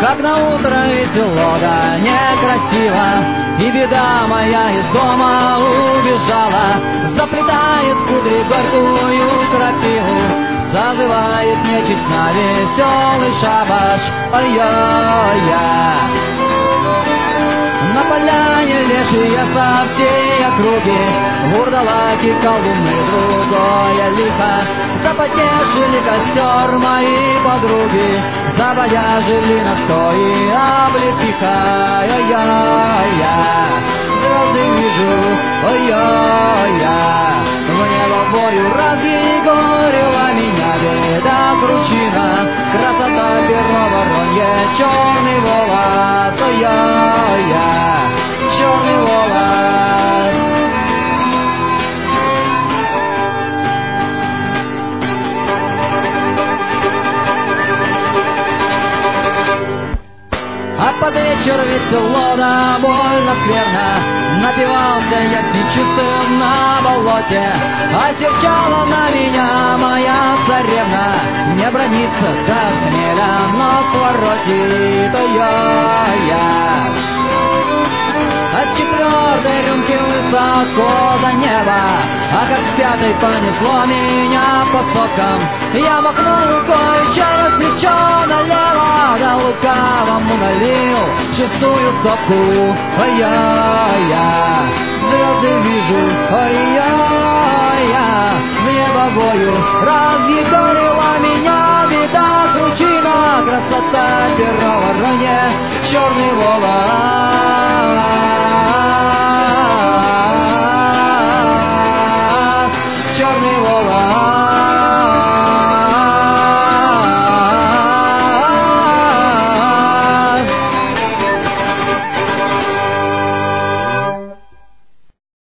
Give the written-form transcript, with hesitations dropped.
Как на утро весело, да некрасиво, и беда моя из дома убежала. Заплетает в кудри горькую крапиву, зазывает нечисть на веселый шабаш. Ой-ой-я. На поляне лешие со всей округи, вурдалаки, колдуны, другое лихо. Запотешили костер мои подруги, забодяжили настои облепиха. Ой-ой-я, звезды вижу, ой-ой-я. В небо бою разъегорила меня беда кручина, красота перо воронье, черный волос. Ой-ой-я, черный волос. А под вечер весело, да больно скверно, напивался я с нечистым на болоте. Осерчала на меня моя царевна, не бронится, как хмеля, но своротит. Ой-ой-я. От четвертой рюмки высоко до неба, а как с пятой понесло меня по сокам. Я махнул рукой через плечо налево, да лукавому налил шестую стопку. Ой-ой-я, звезды вижу, ой-ой-я. В небо бою разъегорила меня беда кручина, красота перо воронье, черный волос.